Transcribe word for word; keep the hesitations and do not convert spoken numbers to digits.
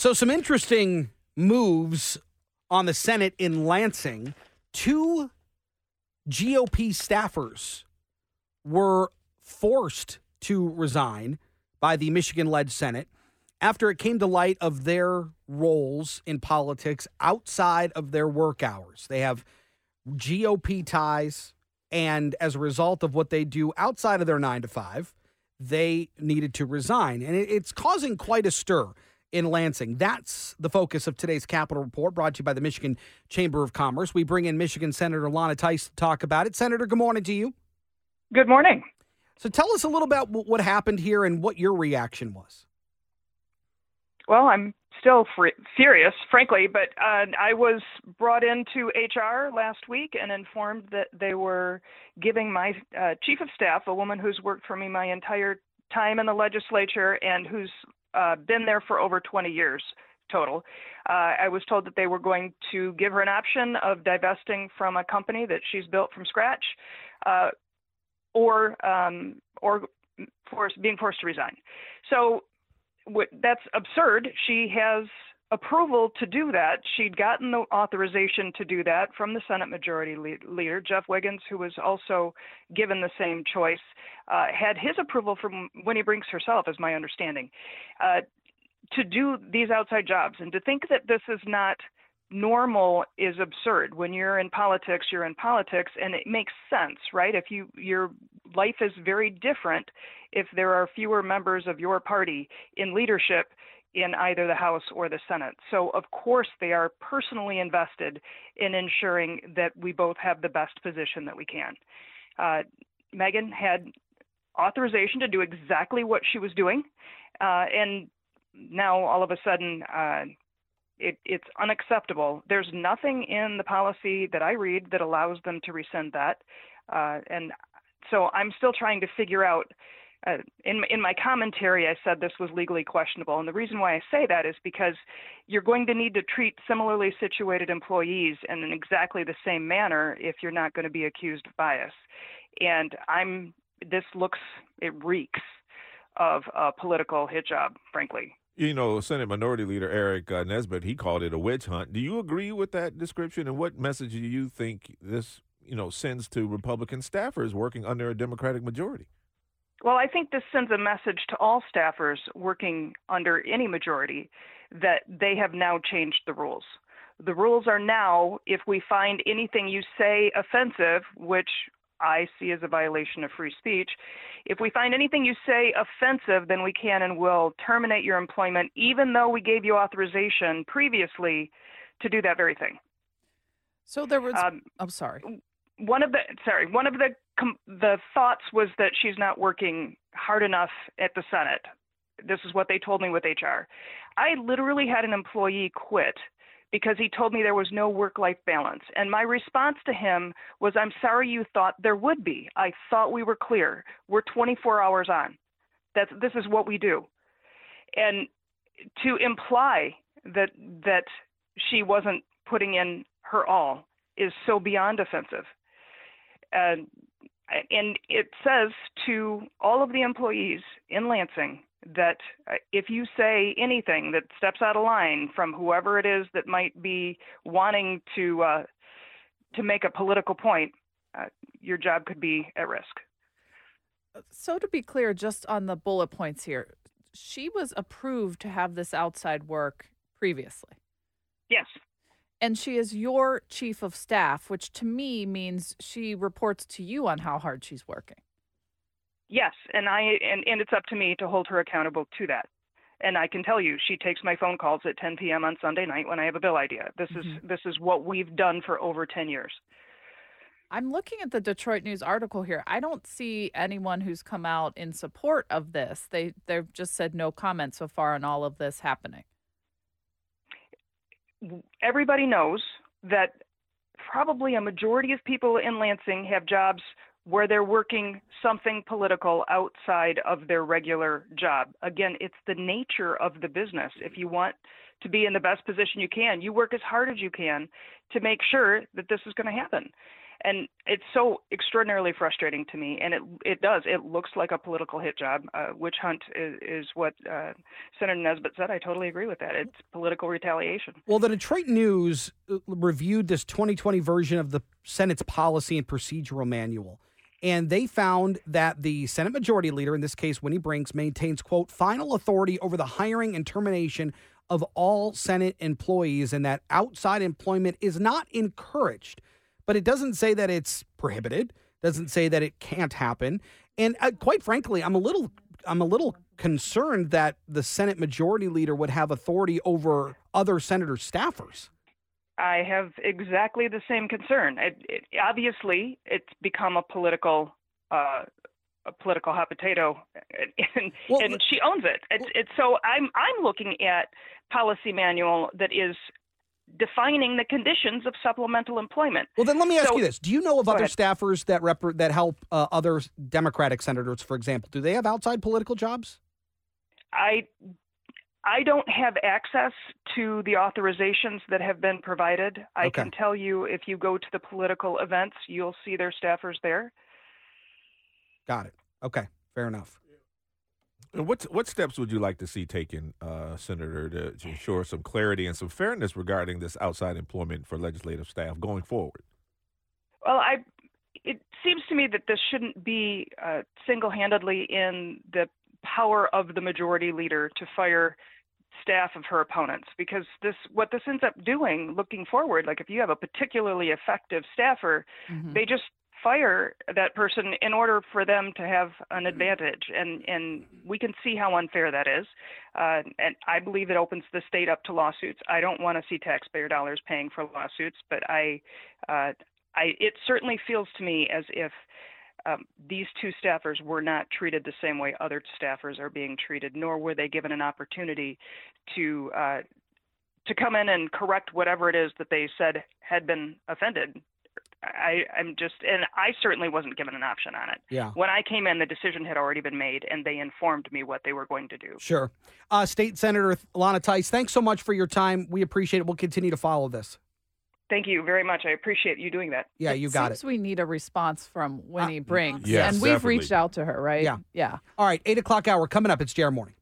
So some interesting moves on the Senate in Lansing. Two G O P staffers were forced to resign by the Michigan-led Senate after it came to light of their roles in politics outside of their work hours. They have G O P ties, and as a result of what they do outside of their nine to five, they needed to resign. And it's causing quite a stir in Lansing. That's the focus of today's Capitol Report, brought to you by the Michigan Chamber of Commerce. We bring in Michigan Senator Lana Theis to talk about it. Senator, good morning to you. Good morning. So tell us a little about what happened here and what your reaction was. Well, I'm still free, furious, frankly, but uh, I was brought into H R last week and informed that they were giving my uh, chief of staff, a woman who's worked for me my entire time in the legislature and who's uh, been there for over twenty years total. Uh, I was told that they were going to give her an option of divesting from a company that she's built from scratch, uh, or um, or forced, being forced to resign. So that's absurd. She has approval to do that. She'd gotten the authorization to do that from the Senate Majority Leader, Jeff Wiggins, who was also given the same choice, uh, had his approval from Winnie Brinks herself, is my understanding, uh, to do these outside jobs. And to think that this is not normal is absurd. When you're in politics, you're in politics, and it makes sense, right? If you your life is very different if there are fewer members of your party in leadership in either the House or the Senate. So of course they are personally invested in ensuring that we both have the best position that we can. Uh, Megan had authorization to do exactly what she was doing, uh, and now all of a sudden uh, It, it's unacceptable. There's nothing in the policy that I read that allows them to rescind that. Uh, and so I'm still trying to figure out, uh, in, in my commentary, I said this was legally questionable. And the reason why I say that is because you're going to need to treat similarly situated employees in exactly the same manner if you're not going to be accused of bias. And I'm, this looks, it reeks of a political hit job, frankly. You know, Senate Minority Leader Eric uh, Nesbitt, he called it a witch hunt. Do you agree with that description? And what message do you think this, you know, sends to Republican staffers working under a Democratic majority? Well, I think this sends a message to all staffers working under any majority that they have now changed the rules. The rules are now, if we find anything you say offensive, which I see as a violation of free speech, if we find anything you say offensive, then we can and will terminate your employment, even though we gave you authorization previously to do that very thing. So there was, um, I'm sorry. One of the, sorry, one of the, the thoughts was that she's not working hard enough at the Senate. This is what they told me with H R. I literally had an employee quit because he told me there was no work-life balance. And my response to him was, I'm sorry you thought there would be. I thought we were clear. We're twenty-four hours on. That's, this is what we do. And to imply that that she wasn't putting in her all is so beyond offensive. And, and it says to all of the employees in Lansing that if you say anything that steps out of line from whoever it is that might be wanting to uh, to make a political point, uh, your job could be at risk. So to be clear, just on the bullet points here, she was approved to have this outside work previously. Yes. And she is your chief of staff, which to me means she reports to you on how hard she's working. Yes, and I and, and it's up to me to hold her accountable to that. And I can tell you, she takes my phone calls at ten p.m. on Sunday night when I have a bill idea. This mm-hmm. is this is what we've done for over ten years. I'm looking at the Detroit News article here. I don't see anyone who's come out in support of this. They they've just said no comment so far on all of this happening. Everybody knows that probably a majority of people in Lansing have jobs where they're working something political outside of their regular job. Again, it's the nature of the business. If you want to be in the best position you can, you work as hard as you can to make sure that this is going to happen. and it's so extraordinarily frustrating to me. And it it does. It looks like a political hit job. Uh, witch hunt is, is what uh, Senator Nesbitt said. I totally agree with that. It's political retaliation. Well, the Detroit News reviewed this twenty twenty version of the Senate's policy and procedural manual. And they found that the Senate Majority Leader, in this case, Winnie Brinks, maintains, quote, final authority over the hiring and termination of all Senate employees, and that outside employment is not encouraged. But it doesn't say that it's prohibited, doesn't say that it can't happen. And uh, quite frankly, I'm a little I'm a little concerned that the Senate Majority Leader would have authority over other senator staffers. I have exactly the same concern. It, it, obviously, it's become a political, uh, a political hot potato, and, Well, and she owns it. It's, it's so I'm I'm looking at policy manual that is defining the conditions of supplemental employment. Well, then let me ask So- you this: do you know of Go other ahead. staffers that rep- that help uh, other Democratic senators, for example? Do they have outside political jobs? I I don't have access to the authorizations that have been provided. I Okay. can tell you if you go to the political events, you'll see their staffers there. Got it. Okay, fair enough. And what what steps would you like to see taken, uh, Senator, to, to ensure some clarity and some fairness regarding this outside employment for legislative staff going forward? Well, I it seems to me that this shouldn't be uh, single-handedly in the power of the majority leader to fire staff of her opponents, because this what this ends up doing looking forward, like if you have a particularly effective staffer, Mhm. they just fire that person in order for them to have an advantage, and and we can see how unfair that is, uh, and I believe it opens the state up to lawsuits. I don't want to see taxpayer dollars paying for lawsuits, but I, uh, I it certainly feels to me as if um, these two staffers were not treated the same way other staffers are being treated, nor were they given an opportunity to uh, to come in and correct whatever it is that they said had been offended. I, I'm just, and I certainly wasn't given an option on it. Yeah. When I came in, the decision had already been made, and they informed me what they were going to do. Sure. Uh, State Senator Lana Theis, thanks so much for your time. We appreciate it. We'll continue to follow this. Thank you very much. I appreciate you doing that. Yeah, you got seems it. we need a response from Winnie Brinks. Yes, and we've definitely. reached out to her, right? Yeah. Yeah. All right, eight o'clock hour coming up. It's J R Morning.